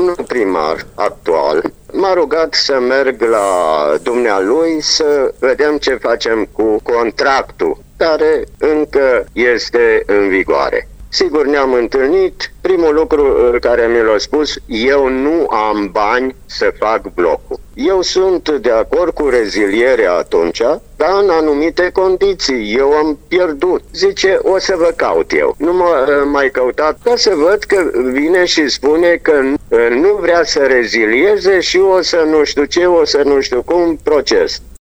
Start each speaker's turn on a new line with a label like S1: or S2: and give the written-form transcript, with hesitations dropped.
S1: domnul primar actual m-a rugat să merg la dumnealui să vedem ce facem cu contractul care încă este în vigoare. Sigur, ne-am întâlnit. Primul lucru care mi l-a spus, eu nu am bani să fac blocul. Eu sunt de acord cu rezilierea atunci, dar în anumite condiții. Eu am pierdut. Zice, o să vă caut eu. Nu m-a mai căutat, ca să văd că vine și spune că nu vrea să rezilieze și o să nu știu ce, o să nu știu cum, proces.